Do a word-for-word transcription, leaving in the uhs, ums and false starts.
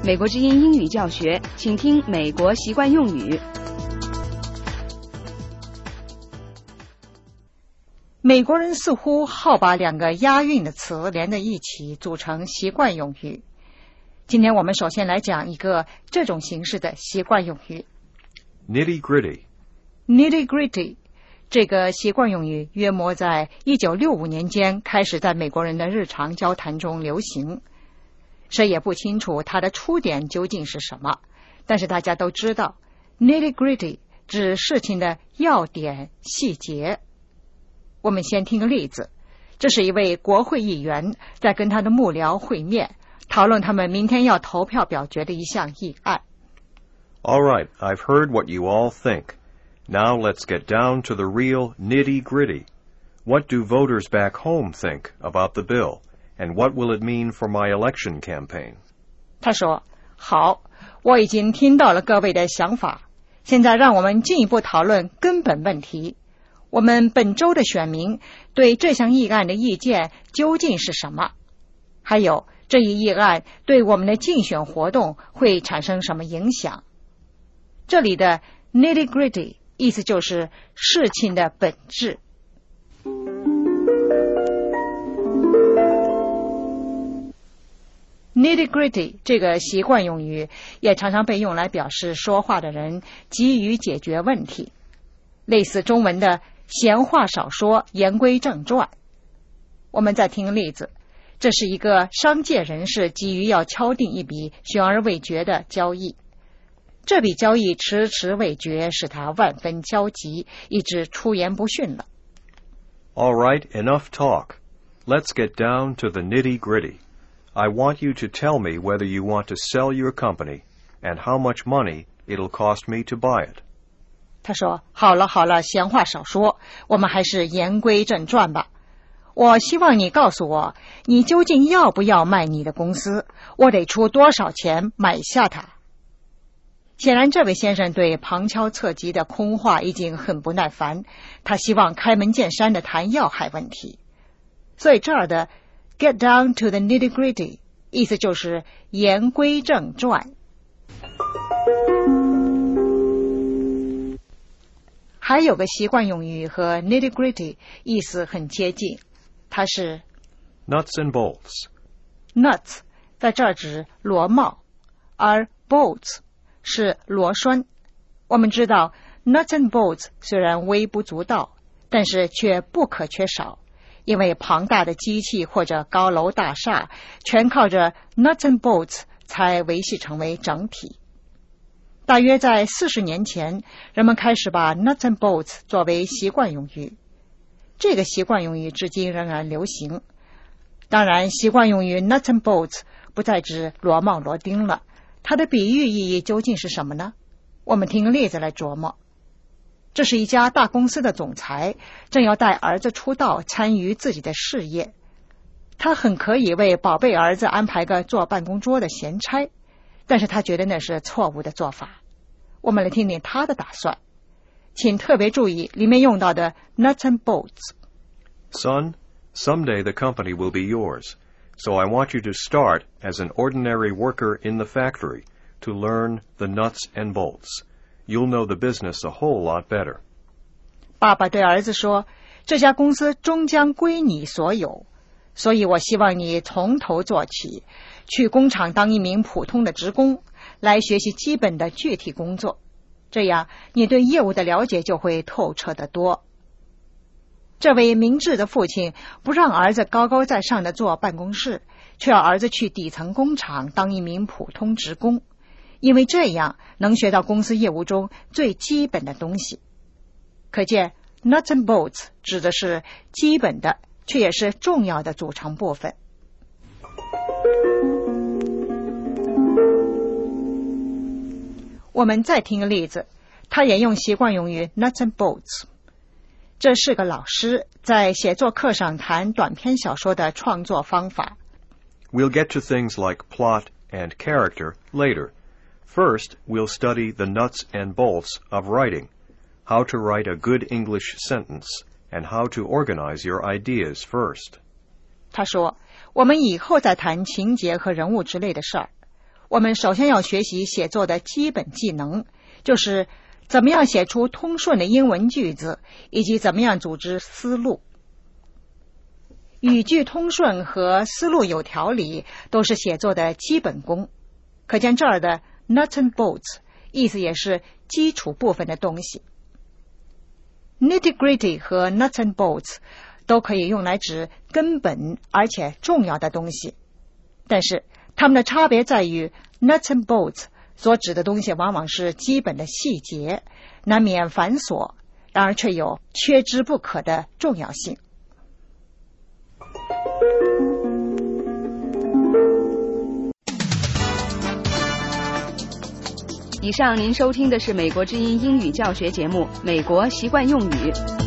美国之音英语教学，请听美国习惯用语。 美国人似乎好把两个押韵的词连在一起组成习惯用语。今天我们首先来讲一个这种形式的习惯用语。 Nitty-gritty. Nitty-gritty 这个习惯用语约莫在一九六五年间开始在美国人的日常交谈中流行。谁也不清楚它的出典究竟是什么，但是大家都知道 Nitty-gritty 指事情的要点细节。我们先听个例子，这是一位国会议员在跟他的幕僚会面，讨论他们明天要投票表决的一项议案。 All right, I've heard what you all think. Now let's get down to the real nitty-gritty. What do voters back home think about the bill, and what will it mean for my election campaign? 他说，好，我已经听到了各位的想法，现在让我们进一步讨论根本问题。我们本州的选民对这项议案的意见究竟是什么？还有，这一议案对我们的竞选活动会产生什么影响？这里的 nitty-gritty 意思就是事情的本质。Nitty-gritty 这个习惯用语也常常被用来表示说话的人急于解决问题，类似中文的闲话少说，言归正传。我们再听个例子，这是一个商界人士急于要敲定一笔悬而未决的交易，这笔交易迟迟未决，使他万分焦急，以致出言不逊了。 All right, enough talk. Let's get down to the nitty-gritty. I want you to tell me whether you want to sell your company and how much money it'll cost me to buy it. 他说，好了好了，闲话少说，我们还是言归正传吧。我希望你告诉我，你究竟要不要卖你的公司，我得出多少钱买下它。显然这位先生对旁敲侧击的空话已经很不耐烦，他希望开门见山地谈要害问题。所以这儿的 get down to the nitty-gritty 意思就是言归正传。还有个习惯用语和 nitty-gritty 意思很接近，它是 Nuts and bolts. nuts 在这儿指螺帽，而 bolts 是螺栓。我们知道 nuts and bolts 虽然微不足道，但是却不可缺少，因为庞大的机器或者高楼大厦全靠着 nuts and bolts 才维系成为整体。大约在四十年前，人们开始把 nuts and bolts 作为习惯用语。这个习惯用语至今仍然流行。当然，习惯用语 nuts and bolts 不再指螺帽螺钉了，它的比喻意义究竟是什么呢？我们听个例子来琢磨。这是一家大公司的总裁，正要带儿子出道参与自己的事业。他很可以为宝贝儿子安排个坐办公桌的闲差，但是他觉得那是错误的做法。我们来听听他的打算，请特别注意里面用到的 nuts and bolts. Son, someday the company will be yours, so I want you to start as an ordinary worker in the factory to learn the nuts and bolts. You'll know the business a whole lot better. 爸爸对儿子说，这家公司终将归你所有，所以我希望你从头做起，去工厂当一名普通的职工，来学习基本的具体工作，这样你对业务的了解就会透彻得多。这位明智的父亲不让儿子高高在上的坐办公室，却要儿子去底层工厂当一名普通职工，因为这样能学到公司业务中最基本的东西。可见 nuts and bolts 指的是基本的，却也是重要的组成部分。我们再听个例子，他也用习惯用语 nuts and bolts。 这是个老师在写作课上谈短篇小说的创作方法。 We'll get to things like plot and character later. First, we'll study the nuts and bolts of writing, how to write a good English sentence, and how to organize your ideas first. 他说，我们以后再谈情节和人物之类的事儿。 我们首先要学习写作的基本技能，就是怎么样写出通顺的英文句子，以及怎么样组织思路。语句通顺和思路有条理都是写作的基本功。可见这儿的 nuts and bolts 意思也是基础部分的东西。Nitty-gritty 和 nuts and bolts 都可以用来指根本而且重要的东西，但是它们的差别在于 nuts and bolts 所指的东西往往是基本的细节，难免繁琐，然而却有缺之不可的重要性。 以上您收听的是美国之音英语教学节目《美国习惯用语》。